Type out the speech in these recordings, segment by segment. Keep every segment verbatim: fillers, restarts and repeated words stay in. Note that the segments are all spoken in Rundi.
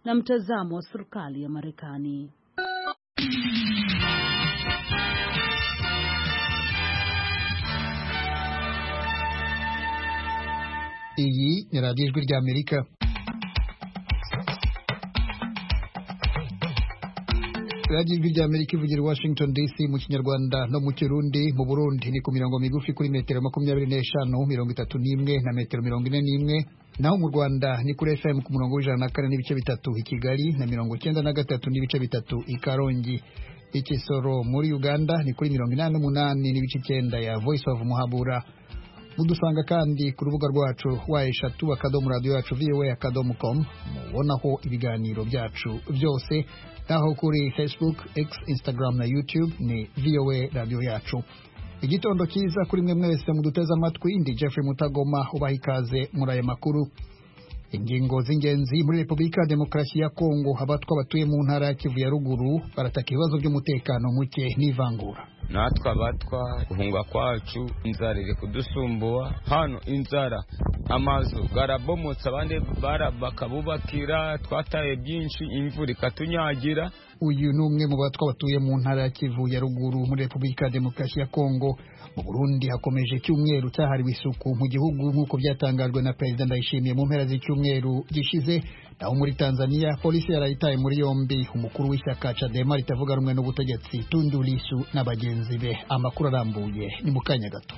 na mtazamo wa serikali ya Marekani. Iyi ni radiyo ijwi rya Amerika. radiyo ijwi rya Amerika ivugira i Washington D C mu Kinyarwanda no mu Kirundi. Mu Burundi ni ku mirongo migufi kuri metero makumyabiri n'eshanu, mirongo itatu n'imwe na metero mirongo ine n'imwe. Naho mu Rwanda ni kuri F M ku murongo w'ijana na kane n'ibice bitatu i Kigali na mirongo icyenda na gatatu n'ibice bitatu i Karongi. Ikisoro muri Uganda ni kuri mirongo inani n'umunani n'ibice icyenda ya Voice of Muhabura. Mudusanga kandi ku rubuga rwacu wa eshatu akadomo radio yacu v o a akadomo com, mubonaho ibiganiro byacu byose. Naho kuri Facebook, X, Instagram na YouTube ni V O A radio yacu. Igitondo cyiza kuri mwe mwese muduteza amatwi. Ndi Jeffrey Mutagoma ubaha ikaze muri aya makuru. Ingingo z'ingenzi muri Repubulika ya Demokarasi ya Kongo, abatwa batuye mu ntara ya Kivu ya ruguru barataka ibibazo by'umutekano muke n'ivangura. Natwe abatwa guhunga kwacu inzara iri kudusumbuwa hano, inzara amazu garabomotse, abandi bakabubakira, twataye byinshi, imvura ikatunyagira. Uyu ni umwe mu batwa batuye mu ntara ya Kivu ya ruguru muri Repubulika ya Demokarasi ya Kongo. Mu Burundi hakomeje icyumweru cyahariwe isuku mu gihugu nk'uko byatangajwe na Perezida Ndayishimiye mu mpera z'icyumweru gishize. Naho muri Tanzania polisi yarayitaye muri yombi umukuru w'ishyaka Chadema ritavuga rumwe n'ubutegetsi Tundu Lissu n'abagenzi be. Amakuru arambuye ni mu kanya gato.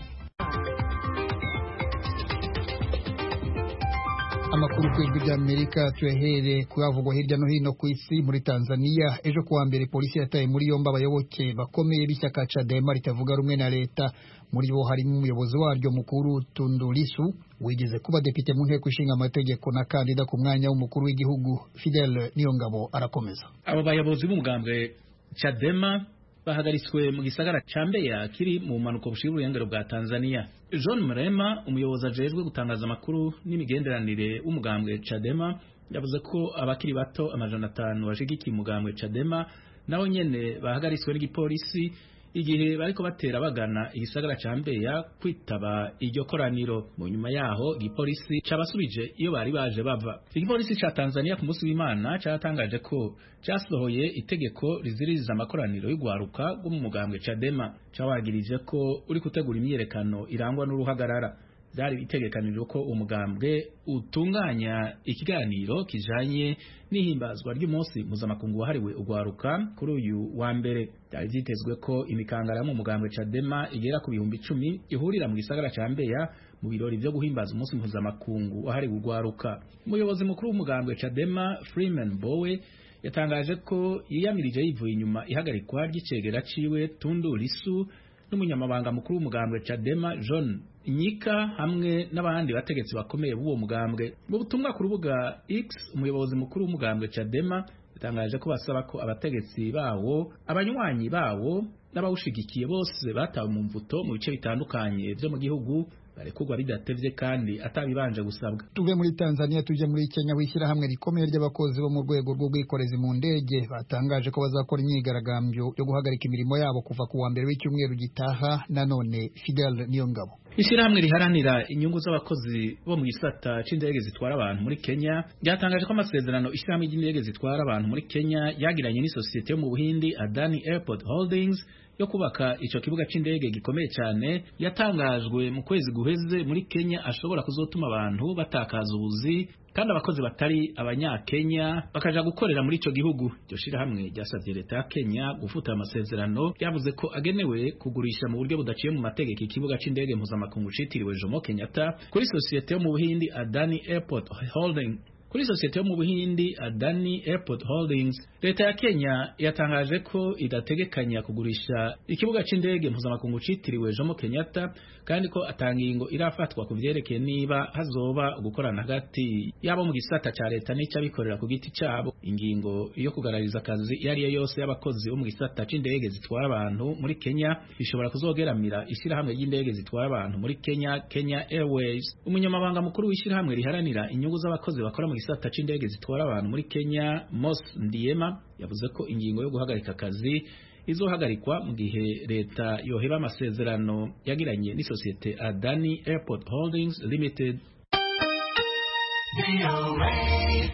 Amakuru ku ijwi rya Amerika tuyahere kuyavugwa hirya no hino ku isi. Muri Tanzania ejo kuwa mbere polisi yataye muri yombi abayoboke bakomeye b'ishyaka Chadema ritavuga rumwe na leta. Muri bo harimo umuyobozi waryo mukuru Tundu Lissu wigeze kuba depite mu nteko ishinga amategeko na kandida ku mwanya w'umukuru w'igihugu. Fidel Niyongabo arakomeza. Abo bayobozi b'umugambwe Chadema bahagaritswe mu gisagara ca Mbeya kiri mu manuko bushira uruyengero bwa Tanzania. John Mrema, umuyobozi ajejwe gutangaza amakuru n'imigenderanire w'umugambwe Chadema, yavuze ko abakiri bato amajana atanu bashigikiye umugambwe Chadema nabo nyene bahagaritswe n'igipolisi igihe bariko batera bagana igisagara ca Mbeya kwitaba iryo koraniro. Mu nyuma yaho igipolisi cabasubije iyo bari baje bava. Igipolisi ca Tanzania ku munsi w'Imana cyatangaje ko cyasohoye itegeko riziririza amakoraniro y'ugwaruka rwo mu mugambwe Chadema, cyawagirije ko uri gutegura imyerekano irangwa n'uruhagarara. Byari bitegekanijwe ko umugambwe utunganya ikiganiro kijanye n'ihimbazwa ry'umunsi mpuzamakungu wahariwe ugwaruka kuri uyu wa mbere. Byari byitezwe ko imikangara mu mugambwe Chadema igera ku bihumbi icumi ihurira mu gisagara ca Mbeya mu birori byo guhimbaza umunsi mpuzamakungu wahariwe ugwaruka. Umuyobozi mukuru w'umugambwe Chadema Freeman Mbowe yatangaje ko yiyamirije yivuye inyuma ihagarikwa ry'icegera ciwe Tundu Lissu n'umunyamabanga mukuru w'umugambwe Chadema John Nyika hamwe n'abandi bategetsi bakomeye b'uwo mugambwe. Mu butumwa ku rubuga X, umuyobozi mukuru w'umugambwe Chadema yatangaje ko basaba ko abategetsi bawo, abanywanyi bawo n'abawushigikiye bose batawe mu mvuto mu bice bitandukanye byo mu gihugu barekugwa bidatevye kandi atabibanje gusabwa. Tuve muri Tanzania tuje muri Kenya. Wishyira hamwe rikomeye ry'abakozi bo mu rwego rw'ubwikorezi mu ndege batangaje ko bazakora imyigaragambyo yo guhagarika imirimo yabo kuva ku wa mbere w'icyumweru gitaha. Nanone Fidel Niyongabo. Ishyirahamwe riharanira inyungu z'abakozi bo mu gisata c'indege zitwara abantu muri Kenya ryatangaje ko amasezerano ishyirahamwe ry'indege zitwara abantu muri Kenya yagiranye n'isosiyete yo mu Buhindi Adani Airport Holdings yo kubaka ico kibuga c'indege gikomeye cyane yatangajwe mu kwezi guheze muri Kenya ashobora kuzotuma abantu batakaza ubuzi kandi abakozi batari abanyakenya bakaja gukorera muri ico gihugu. Iryo shirahamwe ryasavye leta ya Kenya gufuta amasezerano yavuze ko agenewe kugurisha mu buryo budaciye mu mategeko ikibuga c'indege mpuzamakungu citiriwe Jomo Kenyatta kuri sosiyete yo mu Buhindi Adani Airport Holding kuri sosiyete yo mu Buhindi Adani Airport Holdings. Leta ya Kenya yatangaje ko idategekanya kugurisha ikibuga c'indege mpuzamakungu citiriwe Jomo Kenyatta kandi ko atangingo irafatwa ku vyerekeye niba hazoba gukorana hagati yabo mu gisata ca leta n'icabikorera ku giti cabo. Ingingo yo kugarariza akazi yari yo yose y'abakozi bo mu gisata c'indege zitwara abantu muri Kenya bishobora kuzogeramira ishirahamwe ry'indege zitwara abantu muri Kenya, Kenya Airways. Umunyamabanga mukuru w'ishirahamwe riharanira inyungu z'abakozi bakora mu gisata c'indege zitwara abantu muri Kenya, Mos Ndiema, yavuze ko ingingo yo guhagarika akazi izohagarikwa mu gihe leta yoheba amasezerano yagiranye n'isosiyete Adani Airport Holdings Limited.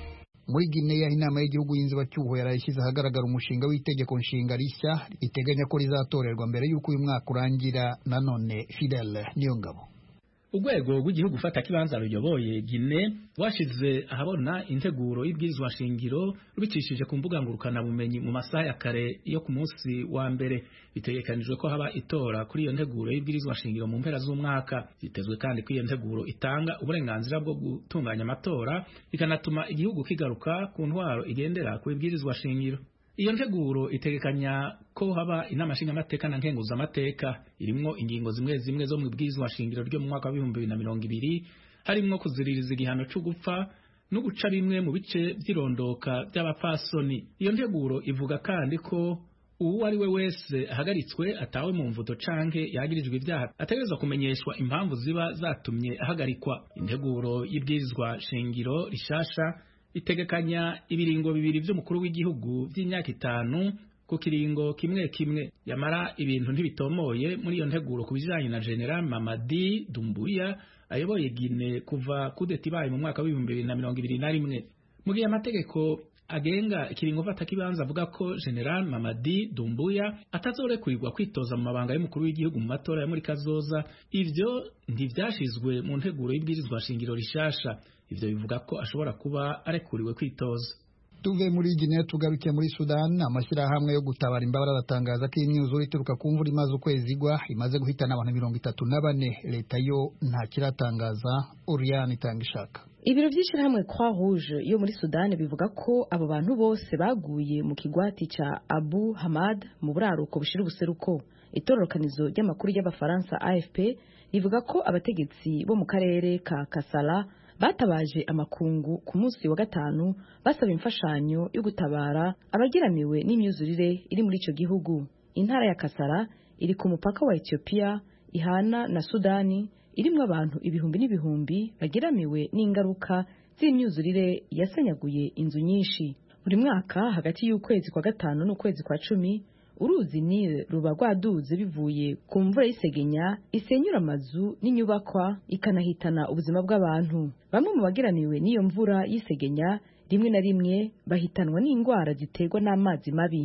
muri Guinea inama y'igihugu y'inzibacyuho yarayishyize ahagaragara umushinga w'itegeko nshinga rishya riteganya ko rizatorerwa mbere y'uko uyu mwaka urangira. Nanone Fidel Niyongabo. Urwego rw'igihugu ufata kibanza ruyoboye Guinea washize ahabona integuro y'ibwirizwa shingiro rubicishije ku mbuga ngurukana bumenyi mu masaha ya kare yo ku munsi wa mbere. Bitegekanijwe ko haba itora kuri iyo nteguro y'ibwirizwa shingiro mu mpera z'umwaka. Bitezwe kandi ko iyo nteguro itanga uburenganzira bwo gutunganya amatora ikanatuma igihugu kigaruka ku ntwaro igendera ku ibwirizwa shingiro. Iyo nteguro itegekanya ko haba inama nshingamateka na nkenguzamateka irimwo ingingo zimwe zimwe zo mu bwirizwa shingiro ryo mu mwaka wa bibiri na mirongo ibiri, harimwo kuziririza igihano cyo gupfa no guca bimwe mu bice by'irondoka by'abapfasoni. Iyo nteguro ivuga kandi ko uwo ari we wese ahagaritswe atawe mu mvuto canke yagirijwe ibyaha ategerezwa kumenyeshwa impamvu ziba zatumye ahagarikwa. Integuro y'ibwirizwa shingiro rishasha itegekanya ibiringo bibiri by'umukuru w'igihugu by'imyaka itanu ku kiringo kimwe kimwe. Yamara ibintu ntibitomoye muri iyo nteguro kubijanye na General Mamadi Doumbouya ayoboye Guinea kuva kudeta ibaye mu mwaka wa bibiri na mirongo ibiri na rimwe. Mu gihe amategeko agenga ikiringo fata kibanza avuga ko General Mamadi Doumbouya atazorekurirwa kwitoza mu mabanga y'umukuru w'igihugu mu matora ya muri kazoza, ivyo ntivyashizwe mu nteguro y'ibwirizwa shingiro rishasha. Ivyo bivuga ko ashobora kuba arekuriwe kwitoza. Tuve muri Guinea tugaruke muri Sudan. Amashyirahamwe yo gutabara imbabara aratangaza ko imyuzure ituruka ku mvura imaze ukwezi igwa imaze guhitana abantu mirongo itatu na bane. Leta yo nta kiratangaza. Oriane Itangishaka. Ibiro by'ishyirahamwe Croix Rouge yo muri Sudan bivuga ko abo bantu bose baguye mu kigwati ca Abu Hamad mu buraruko bushira ubuseruko. Itororokanizo ry'amakuru y'Abafaransa A F P rivuga ko abategetsi bo mu karere ka Kasala batabaje amakungu ku munsi wa gatanu basaba imfashanyo yo gutabara abagiramiwe n'imyuzurire iri muri ico gihugu. Intara ya Kasala iri ku mupaka wa Ethiopia ihana na Sudani, irimwo abantu ibihumbi n'ibihumbi bagiramiwe n'ingaruka z'imyuzurire yasenyaguye inzu nyinshi. Buri mwaka hagati y'ukwezi kwa gatanu n'ukwezi kwa cumi uruzi Nile ruba rwaduze bivuye ku mvura y'isegenya isenyura amazu n'inyubakwa ikanahitana ubuzima bw'abantu. Bamwe mu bagiramiwe n'iyo mvura y'isegenya rimwe na rimwe bahitanwa n'indwara ziterwa n'amazi mabi.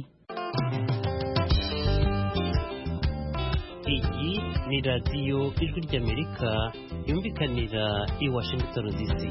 Iyi ni radiyo Ijwi ry'Amerika yumvikanira i Washington D C.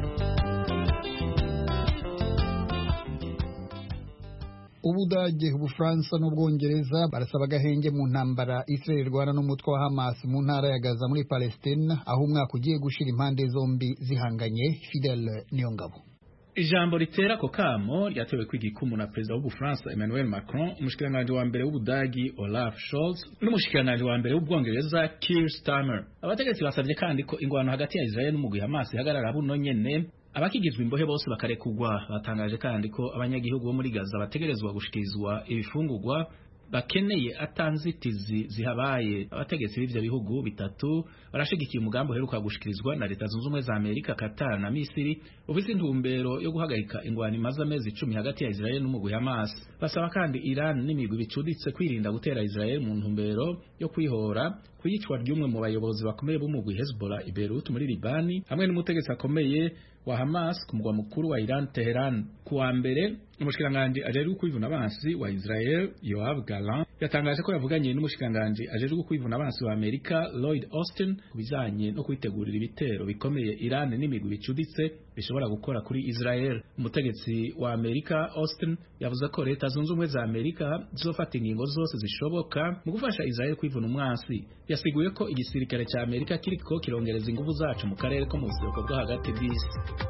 Ubudage, Ubufaransa n'Ubwongereza barasaba agahenge mu ntambara Israel rwana n'umutwe wa Hamas mu ntara ya Gaza muri Palestine, aho umwaka ugiye gushira impande zombi zihanganye. Fidel Niyongabo. Ijambo ritera ko kamo ryatewe kw'igikumu na Perezida w'Ubufaransa Emmanuel Macron, umushikiranganje wa mbere w'Ubudagi Olaf Scholz n'umushikiranganje wa mbere w'Ubwongereza Keir Starmer. Abategetsi basabye kandi ko ingwano hagati ya Israel n'umugwi Hamas ihagarara buno nyene, abakigizwe imbohe bose bakarekugwa. Batangaje kandi ko abanyagihugu bo muri Gaza bategerezwa gushikizwa ibifungurwa bakeneye atanzitizi zihabaye. Abategetsi b'ivyo bihugu bitatu barashigikiye umugambi uheruka gushikirizwa na Leta Zunze Ubumwe za Amerika, Qatar na Misiri ufise intumbero yo guhagarika ingwano imaze amezi icumi hagati ya Israel n'umugwi Hamas. Basaba kandi Iran n'imigwi bicuditse kwirinda gutera Israel mu ntumbero yo kwihora kuyicwa ry'umwe mu bayobozi bakomeye b'umugwi Hezbollah i Beirut muri Libani, hamwe n'umutegetsi akomeye wa Hamas ku mugwa mukuru wa Iran Tehran. Kuwa mbere umushikiranganje ajejwe kwivuna abansi wa Israel Yoav Gallant yatangaje ko yavuganye n'umushikiranganje ajejwe kwivuna abansi wa Amerika Lloyd Austin kubijanye no kwitegurira ibitero bikomeye Iran n'imigwi bicuditse bishobora gukora kuri Israel. Umutegetsi wa Amerika Austin yavuze ko Leta Zunze Ubumwe za Amerika zizofata ingingo zose zishoboka mu gufasha Israel kwivuna umwansi. Yasiguye ko igisirikare cya Amerika kiriko kirongereza ingufu zacu mu karere ko mu buseruko bwo hagati bw'isi.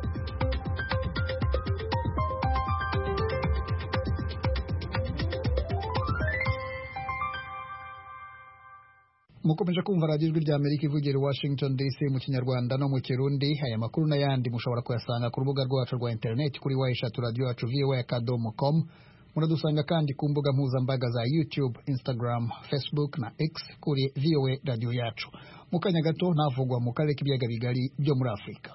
Mukomeje kumva radiyo Ijwi ry'Amerika ivugira i Washington D C mu Kinyarwanda no mu Kirundi. Aya makuru n'ayandi mushobora kuyasanga ku rubuga rwacu rwa internet kuri wa eshatu radio yacu v o a akadomo com. Muradusanga kandi ku mbuga mpuzambaga za YouTube, Instagram, Facebook na X kuri V O A radio yacu. Mu kanya gato navugwa mu karere k'ibiyaga bigari byo muri Afurika.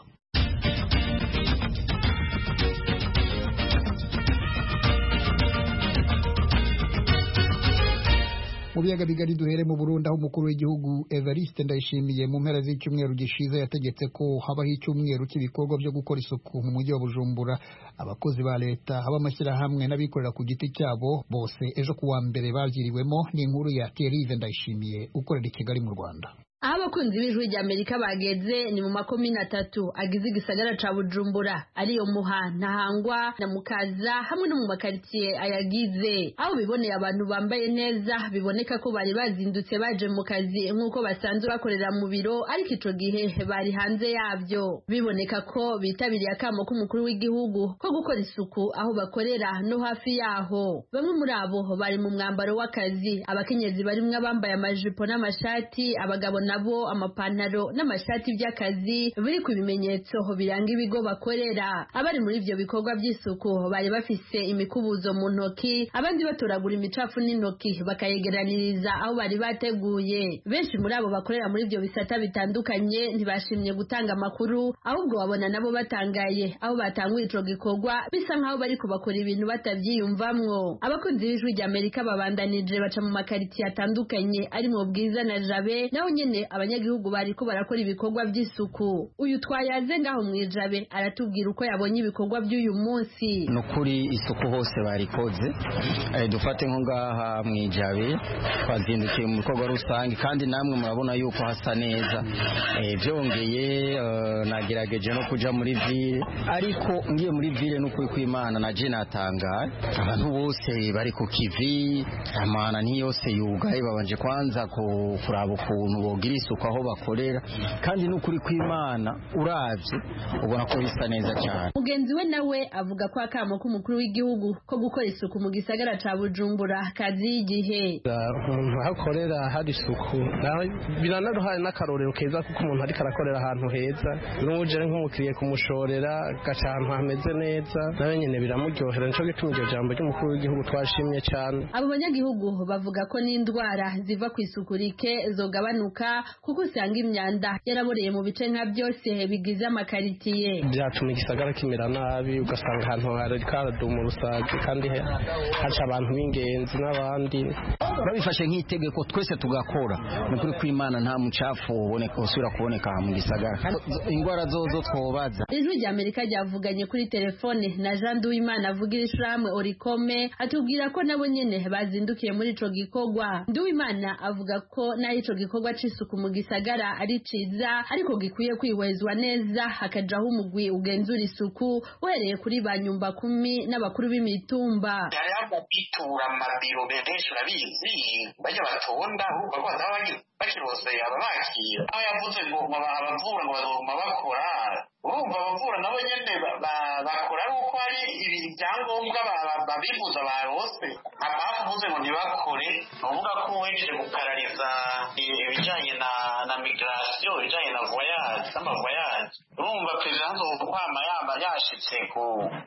Mu biyaga bigari duhere mu Burundi aho umukuru w'igihugu Evariste Ndayishimiye mu mpera z'icyumweru gishize yategetse ko habaho icyumweru cy'ibikorwa byo gukora isuku mu mujyi wa Bujumbura. Abakozi ba leta abamashyirahamwe n'abikorera ku giti cyabo bose ejo kuwa mbere babyiriwemo. Ni inkuru ya Thierry Ndayishimiye ukorera i Kigali mu Rwanda. Aho abakunzi b'ijwi rya Amerika bageze ni mu makomine atatu agize igisagara ca Bujumbura ariyo Muha, Ntahangwa na Mukaza hamwe no mu makaritsiye ayagize. Aho biboneye abantu bambaye neza biboneka ko bari bazindutse baje mu kazi nk'uko basanzwe bakorera mu biro, ariko ico gihe bari hanze yabyo. Biboneka ko bitabiriye akamo k'umukuru w'igihugu ko gukora isuku aho bakorera no hafi yaho. Bamwe muri abo bari mu mwambaro w'akazi, abakenyezi barimwe abambaye amajipo n'amashati, abagabo nabo amapantaro n'amashati by'akazi biri ku bimenyetso biranga ibigo bakorera. Abari muri ivyo bikorwa by'isuku bari bafise imikubuzo mu ntoki, abandi batoragura imicafu n'intoki bakayegeraniriza aho bari bateguye. Benshi muri abo bakorera muri ivyo bisata bitandukanye ntibashimye gutanga amakuru, ahubwo babona nabo batangaye aho batanguye ico gikorwa bisa nkaho bari kubakora ibintu batavyiyumvamwo. Abakunzi b'ijwi rya Amerika babandanije baca mu makaritsiye atandukanye ari mu Bwiza na Jabe, naho nyene abanyagihugu bari ko barakora ibikorwa by'isuku. Uyu twayaze ngaho mwijabe aratubwira uko yabonye ibikorwa by'uyu munsi. Nukuri isuku hose barikoze. Eh, dufate nko ngaha mwijabe twazindukiye mu bikorwa rusange kandi namwe murabona yuko hasa neza. Eh, byongeye uh, nagerageje no kuja muri ville, ariko ngiye muri ville n'ukuri kw'Imana naje natangaye. Abantu bose bari ku kivi, amana ni yose yugaye, babanje kwanza ko kuraba ukuntu bogira isuku aho bakorera, kandi n'ukuri kw'Imana uravye ubona ko bisa neza cyane. Mugenzi we nawe avuga ko akamo k'umukuru w'igihugu ko gukora isuku mu gisagara ca Bujumbura kazi y'igihe. Umuntu hakorera hari isuku biranaruhaye n'akarorero keza kuko umuntu ariko arakorera ahantu heza, n'uje nk'umukiriye kumushorera gaca ahantu hameze neza, nawe nyene biramuryohera. Nico gituma iryo jambo ry'umukuru w'igihugu twashimye cyane. Abo banyagihugu bavuga ko n'indwara ziva ku isuku rike zogabanuka kuko usanga imyanda yaraboreye mu bice nka byose bigize amakaritiye. Byatuma igisagara kimera nabi, ugasanga ahantu hari karaduma rusaje kandi haca abantu b'ingenzi n'abandi. Babifashe nk'itegeko twese tugakora, nukuri kw'Imana nta mucafu uboneka usubira kuboneka mu gisagara, ingwara zozo twobaza. Ijwi rya Amerika ryavuganye kuri telefone na Jean Nduwimana avugira ishirahamwe Orikome, atubwira ko nabo nyene bazindukiye muri ico gikorwa. Nduwimana avuga ko naho ico gikorwa c'isuku mu gisagara ari ciza, ariko gikwiye kwihwezwa neza hakajaho umugwi ugenzura isuku uhereye kuri ba nyumba kumi n'abakuru b'imitumba. Yari amubitura amabiro benshi urabizi bajya batonda ahubwo ko bazaba bakirose ababakira. Aho yavuze ngo abavura ngo bazoguma bakora, urumva abavura nabo nyene bakora uko ari ibiri byangombwa babivuza barose. Abavuze ngo ntibakore uvuga ko wejeje gukarariza ibijanye na na migration, ibijanye na voyage sama voyage. Urumva president okwama yamba yashitse ku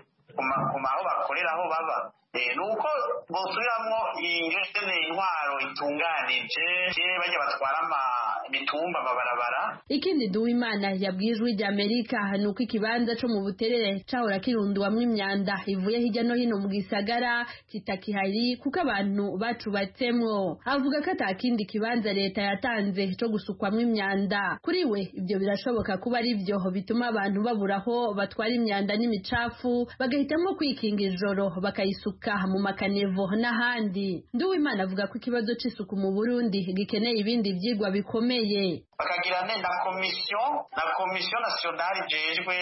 kuma aho bakorera aho baba. Nuko bosubiramwo ingene intwaro itunganije bajya batwara imitumba amabarabara. Ikindi Nduwimana yabwiye ijwi rya Amerika nuko ikibanza co mu Buterere cahora kirunduwamwo imyanda ivuye hirya no hino mu gisagara kitakihari kuko abantu bacubatsemwo. Avuga ko atakindi kibanza leta yatanze co gusukwamwo imyanda. Kuri we ibyo birashoboka kuba ari byo bituma abantu baburaho batwara imyanda n'imicafu, bagahitamo kwikinga ijoro bakayisuka mu makanevo n'ahandi. Nduwimana avuga ko ikibazo c'isuku mu Burundi gikeneye ibindi vyigwa bikomeye. Bakagira ne na komisiyo na komisiyo nationale jejwe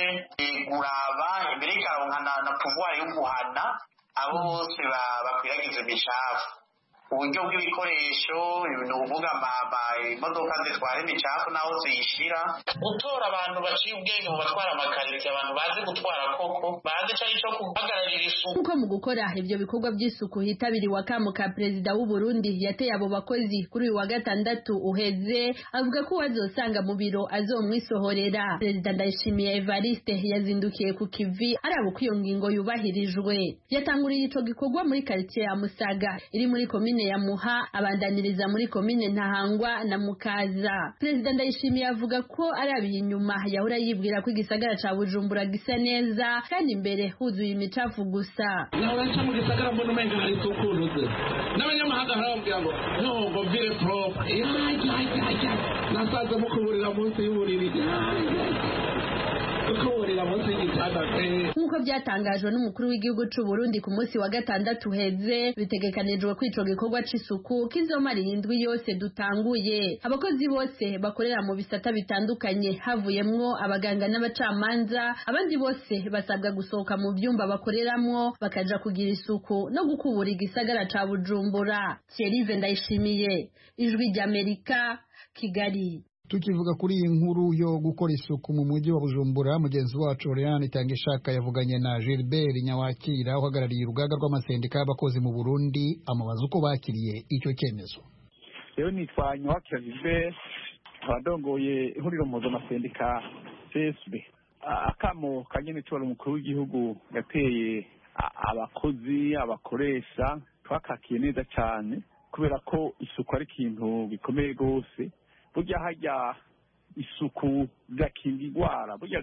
guraba imbere ikaronkana na pouvoir yo guhana abo bose bakwiragiza imicafu. Uburyo bw'ibikoresho ni uvuga mama imodoka zitwara imicafu naho ziyishira, gutora abantu baciye ubwenge mu batwara amakaritiye, abantu bazi gutwara koko bazi cyo cyo kuhagararira isuku. Kuko mu gukora ibyo bikorwa by'isuku hitabiriwe akamo ka perezida w'u Burundi yateye abo bakozi kuri uyu wa gatandatu uheze, avuga ko wazosanga mu biro azomwisohorera. Perezida Ndayishimiye Evariste yazindukiye ku kivi arabo ko iyo ngingo yubahirijwe. Yatanguriye ico gikorwa muri quartier ya Musaga iri muri komine komine ya Muha abandaniriza muri komine Ntahangwa na Mukaza. Perezida Ndayishimiye avuga ko arabiye inyuma yahora yibwira ko igisagara ca Bujumbura gisa neza kandi imbere huzuye imicafu gusa. Nabaca mu gisagara mbona umenga hari isukuruze n'abanyamahanga harababwira ngo no ngo vire propre nasaza mu kuburira munsi y'uburiri nk'uko byatangajwe n'umukuru w'igihugu c'u Burundi ku munsi wa gatandatu uheze bitegekanijwe ko ico gikorwa c'isuku kizomara indwi yose dutanguye. Abakozi bose bakorera mu bisata bitandukanye havuyemwo abaganga n'abacamanza, abandi bose basabwa gusohoka mu vyumba bakoreramwo bakaja kugira isuku no gukubura igisagara ca Bujumbura. Thierry Ndayishimiye, Ijwi ry'Amerika, Kigali. Tukivuga kuri iyi nkuru yo gukora isuku mu mujyi wa Bujumbura, mugenzi wacu Oriane Itangishaka yavuganye na Gilbert Nyawakira uhagarariye urugaga rw'amasendika y'abakozi mu Burundi amubaza uko bakiriye icyo cyemezo. Rero nitwa Nyawakira Gilbert, abadongoye ihuriro mpuzamasendica C S B. Akamo kanyene cyoro umukuru w'igihugu yateye abakozi abakoresha twakakiye neza cyane kubera ko isuku ari ikintu bikomeye rwose. Burya hajya isuku gakinga igwara burya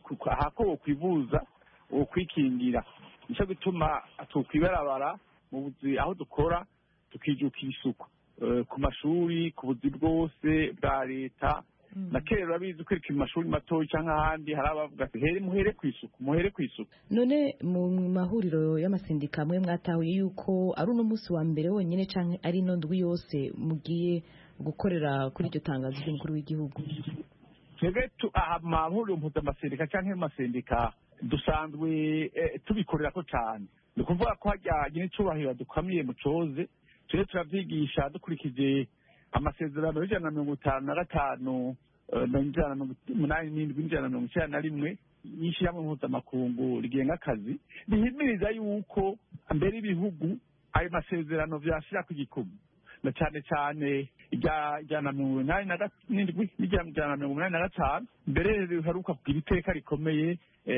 ahako kwivuza ukwikingira nico gituma tukwibarabara mu buzi aho dukora tukijukira isuku ku mashuri ku buzi bwose bwa leta na kera urabizi ko mu mashuri matoyi cyangwa ahandi hari abavuga ati here muhere ku isuku muhere ku isuku. None mu mahuriro y'amasendika amwe mwatahuye yuko ari uno munsi wa mbere wonyine canke ari no ndwi yose mugiye gukorera kuri iryo tangazo ry'umukuru w'igihugu? Twebwe amahuriro mpuzamasendica canke amasendika dusanzwe tubikorera ko cyane, ni ukuvuga ko hajyanye n'icubahiro dukamiye mu coze turi turavyigisha dukurikije amasezerano y'ijana na mirongo itanu na gatanu n'ijana na mirongo umunani n'indwi n'ijana na mirongo icyenda na rimwe y'ishyirahamwe mpuzamakungu rigenga akazi rihimiriza yuko mbere ibihugu ayo masezerano vyashira ku gikumu na cyane cyane ijana na mirongo inani n'indwi n'ijana na mirongo inani na gatanu mbere riheruka kugira iteka rikomeye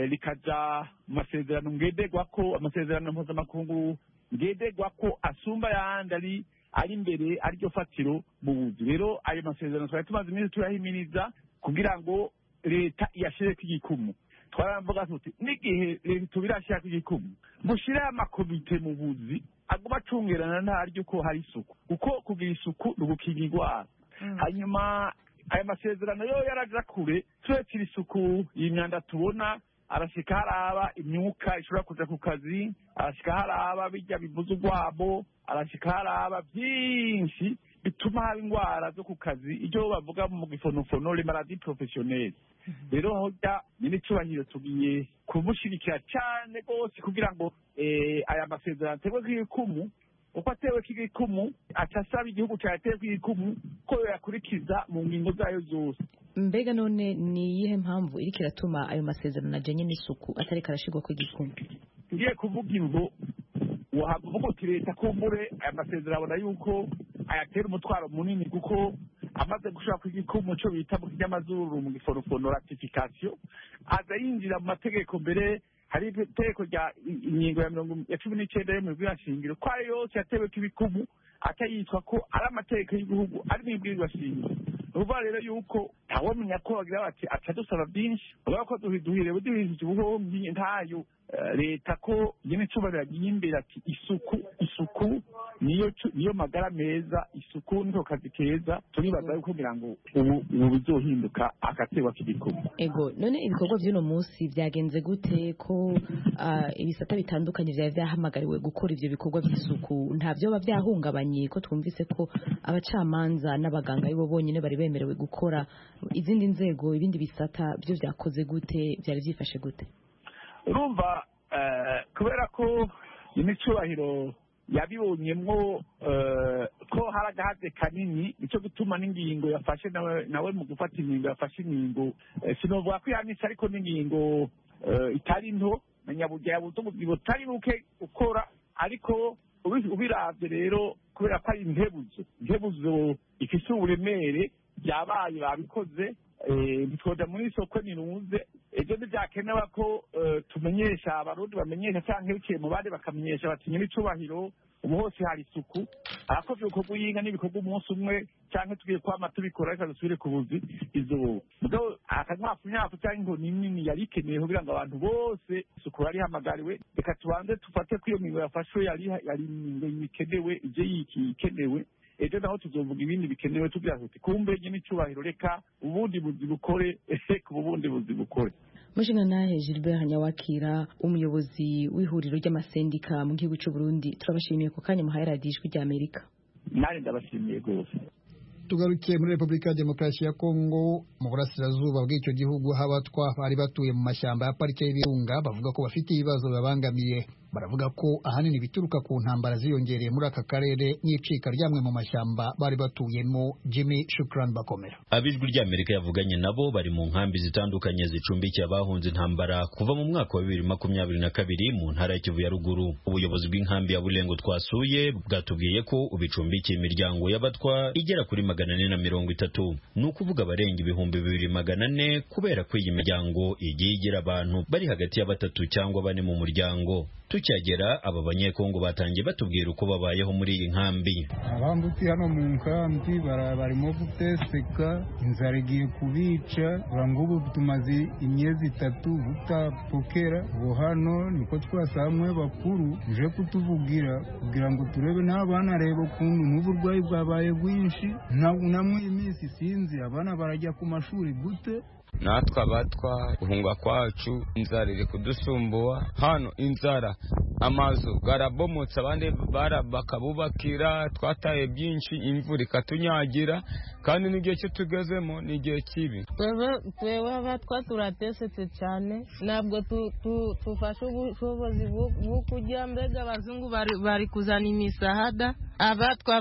rikaja mu masezerano ngenderwako amasezerano mpuzamakungu ngenderwako asumba yandi ari ari imbere ariryo fatiro mu buzi. Rero ayo masezerano twari tumaze iminsi turahimiriza kugira ngo leta iyashireko igikumu. Twaravuga tuti n'igihe leta tubirashirako igikumu mushire amakomite mu buzi aguma acungerana ntaryo ko hari isuku kuko kugira isuku nugukinga igwara. Hanyuma aya masezerano yo yaraja kure turekira isuku y'imyanda tubona arashika haraba imyuka ishobora kuja ku kazi, arashika haraba bijya bivuza urwabo, arashika haraba byinshi bituma haba ingwara zo ku kazi icyo bavuga mu gifonofono les maladies professionnelles. Rero hoja nyine cyubahiro tugiye kumushirikira cyane gose kugira ngo eh aya masezerano ategwe kw'ikumu uko atewe kw'ikumu atasaba igihugu cyatewe kw'ikumu ko yakurikiza mu ngingo zayo zose. Mbega none ni iyihe mpamvu iriko iratuma ayo masezerano ajanye n'isuku atari karashirwa ku gikumu? Ngiye kuvuga imvo wahavuga uti leta kumbure aya masezerano abona yuko ayatera umutwaro munini kuko amaze gushaka ku gikumu cyo bita mu kinyamazuru mu giforofono ratification aza yinjira mu mategeko mbere hari itegeko rya ingingo ya mirongo ya cumi n'icenda yo mu bwirashingiro ko ayo yose yatewe k'ibikumu atayitwa ko ari amategeko y'igihugu ari mu bwirashingiro. Uvuga rero yuko ntawamenya ko bagira bati atadusaba byinshi uvuga ko duhire buduhije ubuhomyi ntayo leta ko nyine cyubahiro yagiye imbere ati isuku isuku niyo niyo magara meza isuku niko kazi keza turibaza yuko kugira ngo ubu ubu bizohinduka akatewa k'igikumu. Ego none ibikorwa by'uno munsi byagenze gute ko ibisata bitandukanye byari byahamagariwe gukora ivyo bikorwa by'isuku nta byo bavyahungabanye ko twumvise ko abacamanza n'abaganga aribo bonyine bari bemerewe gukora izindi nzego ibindi bisata byo byakoze gute byari byifashe gute? Urumva kubera ko imicubahiro yabibonyemwo ko hari agahaze kanini nicyo gutuma n'ingingo yafashe nawe mu gufata ingingo yafashe ingingo sinovuga ko yanitse ariko n'ingingo itari nto na nyaburya yabuze ubuzima butari buke ukora ariko ubiravye rero kubera ko ari intebuzo intebuzo ifise uburemere byabaye babikoze ntitwoja muri soko niruze ejo ntibyakenewe ko tumenyesha abarundi bamenyesha cyangwa biciye mu bandi bakamenyesha batinya n'icubahiro ubu hose hari isuku arakoze ibikorwa y'inka n'ibikorwa umunsi umwe cyangwa tugiye kwama tubikora reka dusubire ku buzi izuba mugabo akanyafu nyafu cyangwa inkoni nini yari ikenewe kugira ngo abantu bose isuku yari ihamagariwe reka tubanze dufate ko iyo mingo yafashwe yari yari ingingo ikenewe ibyo yikenewe ejo naho tuzovuga ibindi bikenewe tugira tuti kumbe nyine icubahiro reka ubundi buzi bukore reka ubundi buzi bukore Mushingantahe Gilbert Nyawakira umuyobozi w'ihuriro ry'amasendika mu gihugu cy'u Burundi turabashimiye ku kanya muhaye radiyo ijwi rya Amerika. Nari ndabashimiye rwose. Tugarukiye muri Repubulika ya Demokarasi ya Kongo mu burasirazuba bw'icyo gihugu habatwa bari batuye mu mashyamba ya parike y'ibirunga bavuga ko bafite ibibazo babangamiye. Baravuga ko ahanini bituruka ku ntambara ziyongereye muri aka karere n'icika ryamwe mu mashyamba bari batuyemo. Jimmy Shukran Bakomera. Abijwi ry'Amerika yavuganye nabo bari mu nkambi zitandukanye zicumbikiye abahunze intambara kuva mu mwaka wa bibiri makumyabiri na kabiri mu ntara ya Kivu ya ruguru. Ubuyobozi bw'inkambi ya Bulengo twasuye bwatubwiye ko ubicumbikiye imiryango y'abatwa igera kuri magana ane na mirongo itatu. Ni ukuvuga abarenga ibihumbi bibiri magana ane kubera ko iyi miryango igiye igira abantu bari hagati ya batatu cyangwa bane mu muryango. Tucyagera aba banyekongo batangiye batubwira uko babayeho muri iyi nkambi. Abambuti hano mu nkambi barimo guteseka, inzara igiye kubica, ubu tumaze imyezi itatu butapokera. Ubu hano niko twasamwe bakuru uje kutuvugira kugira ngo turebe n'abana reba ukuntu n'uburwayi bwabaye bwinshi, namwe iminsi sinzi abana barajya ku mashuri gute. Natwe abatwa guhunga kwacu inzara iri kudusumbuwa hano, inzara amazu garabomotse abandi bakabubakira, twataye byinshi, imvura ikatunyagira, kandi n'igihe cyo tugezemo ni igihe kibi. Twewe abatwa turatesetse cyane, ntabwo tufashe ubushobozi bwo kujya, mbega abazungu bari kuzana imisahada, abatwa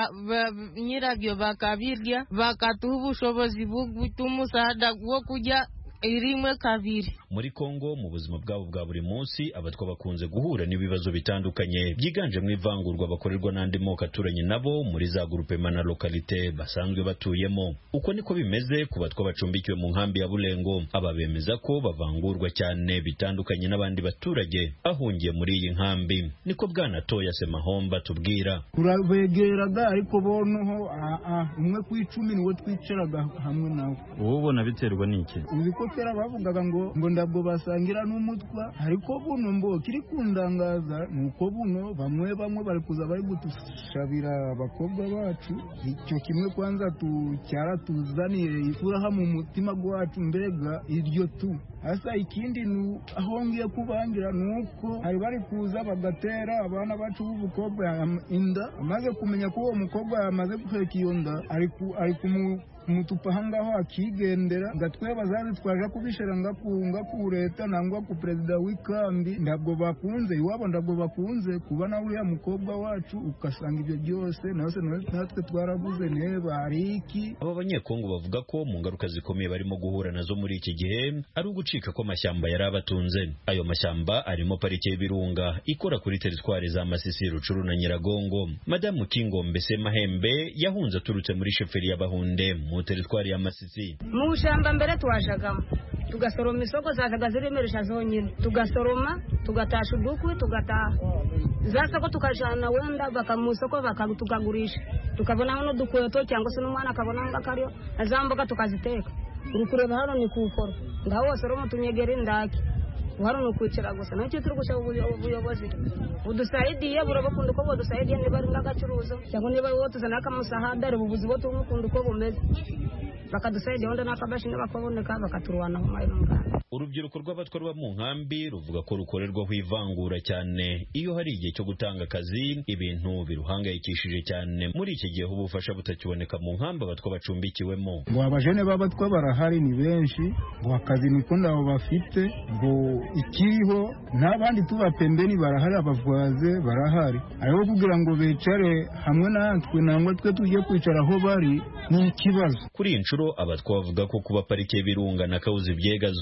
nyirabyo bakabirya bakatuha ubushobozi bwo gutuma umusahada wo kujya irimwe kabiri. Muri Kongo mu buzima bwabo bwa buri munsi abatwa bakunze guhura n'ibibazo bitandukanye byiganjemo ivangurwa bakorerwa n'andi moko aturanye nabo muri za groupement na localité basanzwe batuyemo. Uko niko bimeze ku batwa bacumbikiwe mu nkambi ya Bulengo. Aba bemeza ko bavangurwa cyane bitandukanye n'abandi baturage ahungiye muri iyi nkambi. Niko bwana Toya Semahomba tubwira. Turabegeraga ariko bonoho umwe ku icumi niwe twicaraga hamwe nawe. Wowe ubona biterwa n'iki? Uziko kera bavugaga ngo ngo ndabwo basangira n'umutwa, ariko buno mbo kiri kundangaza nuko buno bamwe bamwe bari kuza bari gutushabira abakobwa bacu. Icyo kimwe kwanza tu cyara tuzaniye ifuraha mu mutima gwacu, mbega iryo tu asa. Ikindi nu ahongiye kubangira nuko hari bari kuza bagatera abana bacu b'ubukobwa inda, amaze kumenya ko uwo mukobwa yamaze guheka iyo nda ari ari kumu umutupa hangaho akigendera ngatwe bazazi twaje kubishera ngakunga ku leta nangwa ku president w'ikambi. Ndabwo bakunze iwabo, ndabwo bakunze kubana uriya mukobwa wacu ukasanga ibyo byose nose natwe twarabuze neba ariki. Aba banyekongo bavuga ko mu ngaruka zikomeye barimo guhura nazo muri iki gihe ari ugucika ko amashyamba yarabatunze. Ayo mashyamba arimo parike y'ibirunga ikora kuri teritwari za Masisi, Rucuru na Nyiragongo. Madame Kingombe Semahembe yahunze aturutse muri sheferi y'Abahunde mu teritwari ya Masisi. Mu shamba mbere twashagamo tugasoroma isoko zazaga ziremeresha zonyine, tugasoroma tugatasha udukwi tugataha zasako tukajana wenda bakamusoko bakatukagurisha, tukabona no dukweto cyangwa se n'umwana akabona ngakariyo azamboga tukaziteka. Urukureba hano ni kukora ngaho wasoromo tunyegere ndaki wari nukwicara gusa. Nacyo turi gusaba ubuyobozi budusaidiye burabakunda uko budusaidiye, niba ari n'agacuruzo cyangwa niba wowe tuzana akamusahada ari ubuvuzi bwo tumukunda uko bumeze bakadusaidiye wenda n'akabashini bakaboneka bakaturwana mu mayi n'umuganda. Urubyiruko rw'abatwa ruba mu nkambi ruvuga ko rukorerwaho ivangura cyane iyo hari igihe cyo gutanga akazi, ibintu biruhangayikishije cyane muri iki gihe ubufasha butakiboneka mu nkambi abatwa bacumbikiwemo. Ngo abajene b'abatwa barahari ni benshi, ngo akazi niko ndabo bafite, ngo ikiriho n'abandi tuba pembeni barahari, abavuaze barahari, ariho kugira ngo becare hamwe natwe nangwa twe tujye kwicara aho bari ni ikibazo. Kuri inshuro abatwa bavuga ko kuba parike y'ibirunga na Kauzi Byega zose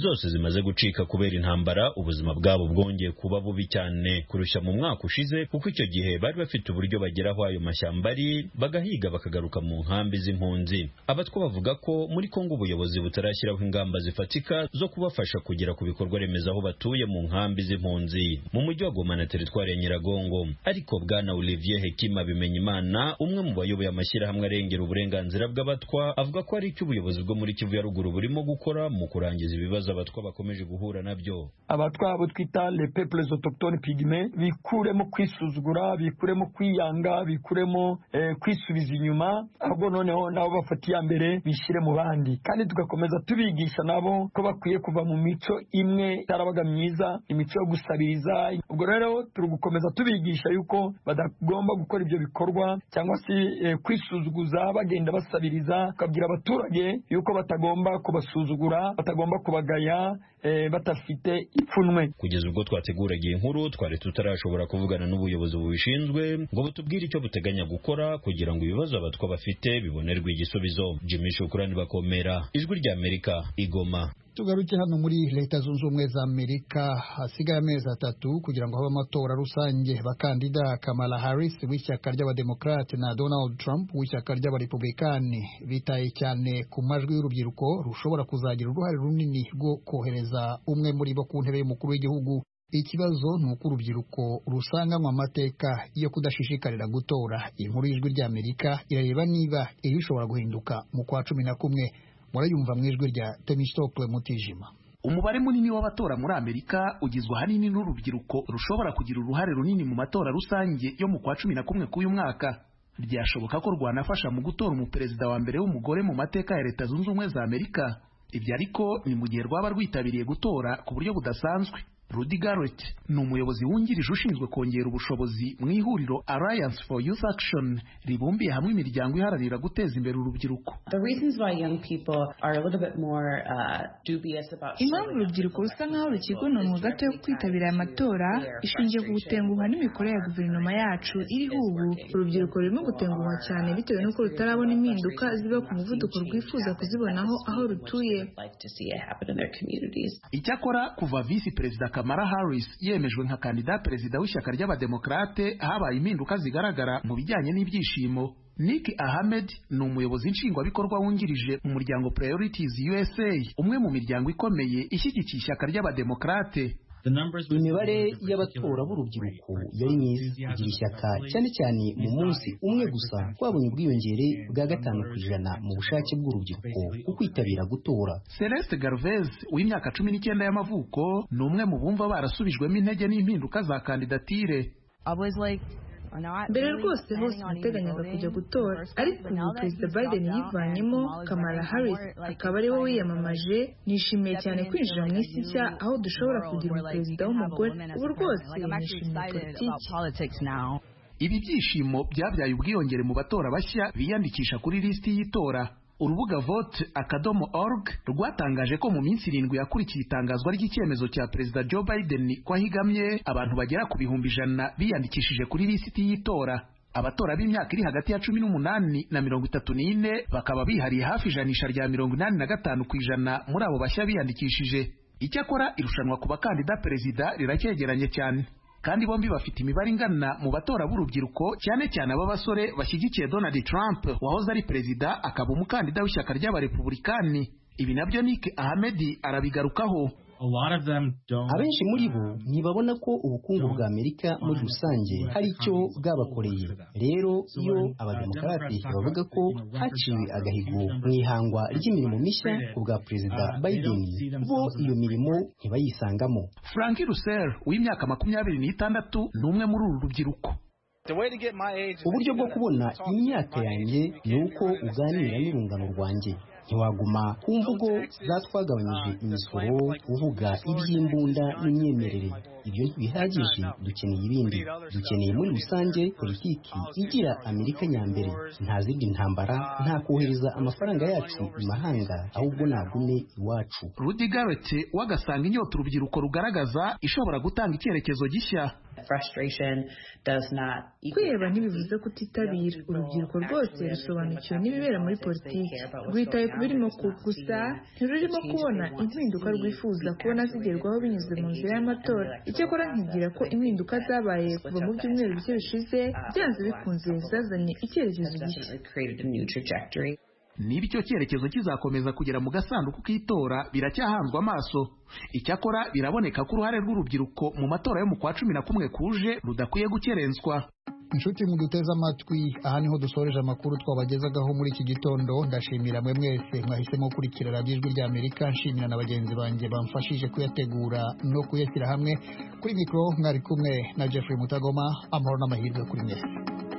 zimaze gucika kubera intambara ubuzima bwabo bwongeye kuba bubi cyane kurusha mu mwaka ushize, kuko icyo gihe bari bafite uburyo bageraho ayo mashyamba ari bagahiga bakagaruka mu nkambi z'impunzi. Abatwa bavuga ko muri Kongo ubuyobozi butarashyiraho ingamba zifatika zo kubafasha kugera ku bikorwa remezo aho batuye mu nkambi z'impunzi mu mujyi wa Goma na teritwari ya Nyiragongo. Ariko bwana Olivier Hekima Bimenyimana, umwe mu bayoboye amashyirahamwe arengera uburenganzira bw'abatwa, avuga ko ari icyo ubuyobozi bwo muri Kivu ya ruguru burimo gukora mu kurangiza ibibazo abatwa bakomeje guhura nabyo. Abatwa abo twita les peuples autochtones pygmées bikuremo kwisuzugura, bikuremo kwiyanga, bikuremo eh, kwisubiza inyuma, ahubwo noneho nabo bafatiye mbere bishyire mu bandi, kandi tugakomeza tubigisha nabo ko bakwiye kuva mu mico imwe itarabaga myiza, imico yo gusabiriza. Ubwo rero turi gukomeza tubigisha yuko badagomba gukora ibyo bikorwa cyangwa se eh, kwisuzuguza bagenda basabiriza, kabwira abaturage yuko batagomba kubasuzugura, batagomba kubagaya eh, batafite ipfunwe. Kugeza ubwo twateguraga inkuru twari tutarashobora kuvugana n'ubuyobozi bubishinzwe ngo butubwire icyo buteganya gukora kugira ngo ibibazo abatwa bafite bibonerwe igisubizo. Jimmy Shukrani Bakomera, Ijwi rya Amerika, Igoma. Tugaruke hano muri Leta Zunze Ubumwe za Amerika, hasigaye amezi atatu kugira ngo habe amatora rusange. Bakandida Kamala Harris w'ishyaka ry'abademokrate na Donald Trump w'ishyaka ry'abarepublikani bitaye cyane ku majwi y'urubyiruko rushobora kuzagira uruhare runini rwo kohereza umwe muri bo ku ntebe y'umukuru w'igihugu. Ikibazo ni uko urubyiruko rusanganywe amateka yo kudashishikarira gutora. Inkuru y'Ijwi rya Amerika irareba niba iri bishobora guhinduka mu kwa cumi na kumwe. Murayumva mu ijwi rya Temistokle Mutijima. Umubare munini w'abatora muri Amerika ugizwe ahanini n'urubyiruko rushobora kugira uruhare runini mu matora rusange yo mu kwa cumi na kumwe k'uyu mwaka. Byashoboka ko rwanafasha mu gutora umuperezida wa mbere w'umugore mu mateka ya Leta Zunze Ubumwe za Amerika. Ibyo ariko ni mu gihe rwaba rwitabiriye gutora ku buryo budasanzwe. Rudy Garrett ni umuyobozi wungirije ushinzwe kongera ubushobozi mu ihuriro Alliance for Youth Action ribumbiye hamwe imiryango iharanira guteza imbere urubyiruko. Impamvu urubyiruko rusa nk'aho rukigona mu gato yo kwitabira aya matora ishingiye ku gutenguha n'imikorere ya guverinoma yacu iriho ubu. Urubyiruko rurimo gutenguha cyane bitewe n'uko rutarabona impinduka ziba ku muvuduko rwifuza kuzibonaho aho rutuye. Icyakora kuva visi perezida Kamala Harris yemejwe nka kandida perezida w'ishyaka ry'abademokrate habaye impinduka zigaragara mu bijyanye n'ibyishimo. Nick Ahmed ni umuyobozi nshingwabikorwa wungirije mu muryango Priorities U S A, umwe mu miryango ikomeye ishyigikiye ishyaka ry'abademokrate. Imibare y'abatora b'urubyiruko yari myiza kugira ishyaka, cyane cyane mu munsi umwe gusa twabonye ubwiyongere bwa gatanu ku ijana mu bushake bw'urubyiruko ku kwitabira gutora. Celeste Garvez w'imyaka cumi n'icyenda y'amavuko ni umwe mu bumva barasubijwemo intege n'impinduka za kandidatire. Mbere rwose hose nateganyaga kujya gutora, ariko ubu Perezida Biden yivanyemo, Kamala Harris akaba ariwe wiyamamaje. Nishimiye cyane kwinjira mu isi nshya aho dushobora kugira umuperezida w'umugore. Ubu rwose nishimiye politiki. Ibi byishimo byabyaye ubwiyongere mu batora bashya biyandikisha kuri lisiti y'itora. Urubuga vote akadomo org rwatangaje ko mu minsi irindwi yakurikiye itangazwa ry'icyemezo cya Perezida Joe Biden ko ahigamye abantu bagera ku bihumbi ijana biyandikishije kuri lisiti y'itora. Abatora b'imyaka iri hagati ya cumi n'umunani na mirongo itatu n'ine bakaba bihariye hafi ijanisha rya mirongo inani na gatanu ku ijana muri abo bashya biyandikishije. Icyakora irushanwa ku bakandida perezida riracyegeranye cyane, kandi bombi bafite imibare ingana mu batora b'urubyiruko, cyane cyane ab'abasore bashyigikiye Donald Trump wahoze ari perezida akaba umukandida w'ishyaka ry'abarepublikani. Ibi nabyo Nick Ahmed arabigarukaho. Abenshi muri bo ntibabona ko ubukungu bwa Amerika muri rusange hari icyo bwabakoreye. Rero iyo abademokarate bavuga ko haciwe agahigo mu ihangwa ry'imirimo mishya ku bwa Perezida Biden, bo iyo mirimo ntibayisangamo. Frankie Russell w'imyaka makumyabiri n'itandatu ni umwe muri uru rubyiruko. Uburyo bwo kubona imyaka yanjye ni uko uganira n'urungano rwanjye. Ntiwaguma ku mvugo zatwagabanyije imisoro uvuga iby'imbunda n'imyemerere. ibyo ntibihagije dukeneye ibindi dukeneye muri rusange politiki igira Amerika nyambere nta zindi ntambara nta kohereza amafaranga yacu mu mahanga ahubwo nagume iwacu. Rudy Garrett wagasanga inyota urubyiruko rugaragaza ishobora gutanga icyerekezo gishya. kwiheba ntibivuze kutitabira. Urubyiruko rwose rusobanukiwe n'ibibera muri politiki, rwitaye ku birimo gusa ntirurimo kubona impinduka rwifuza kubona zigerwaho binyuze mu nzira y'amatora. Icyakora nkigira ko impinduka zabaye kuva mu byumweru bike bishize byanze bikunze zazanye icyerekezo gishya. Niba icyo cyerekezo kizakomeza kugera mu gasanduku k'itora biracyahanzwe amaso. Icyakora biraboneka ko uruhare rw'urubyiruko mu matora yo mu kwa cumi na kumwe kuje rudakwiye gukerenswa. Inshuti muduteze amatwi, aha niho dusoreje amakuru twabagezagaho muri iki gitondo. Ndashimira mwe mwese mwahisemo gukurikira radiyo Ijwi rya Amerika, nshimira na bagenzi banjye bamfashije kuyategura no kuyashyira hamwe. Kuri mikoro mwari kumwe na Jeffrey Mutagoma. Amahoro n'amahirwe kuri mwese.